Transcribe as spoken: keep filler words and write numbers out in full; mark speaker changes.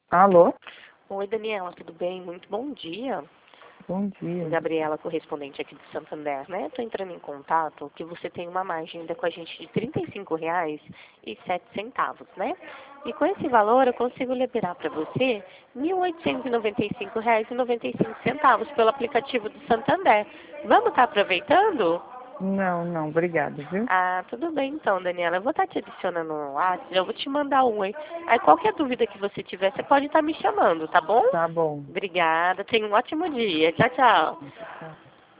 Speaker 1: Alô?
Speaker 2: Oi, Daniela, tudo bem? Muito bom dia.
Speaker 1: Bom dia.
Speaker 2: Gabriela, correspondente aqui do Santander, né? Estou entrando em contato que você tem uma margem ainda com a gente de trinta e cinco reais e sete centavos, né? E com esse valor eu consigo liberar para você mil oitocentos e noventa e cinco reais e noventa e cinco centavos pelo aplicativo do Santander. Vamos estar aproveitando?
Speaker 1: Não, não, obrigada, viu?
Speaker 2: Ah, tudo bem então, Daniela. Eu vou estar te adicionando no WhatsApp, eu vou te mandar um aí. Aí qualquer dúvida que você tiver, você pode estar me chamando, tá bom?
Speaker 1: Tá bom.
Speaker 2: Obrigada, tenha um ótimo dia. Tchau, tchau.
Speaker 1: Tchau.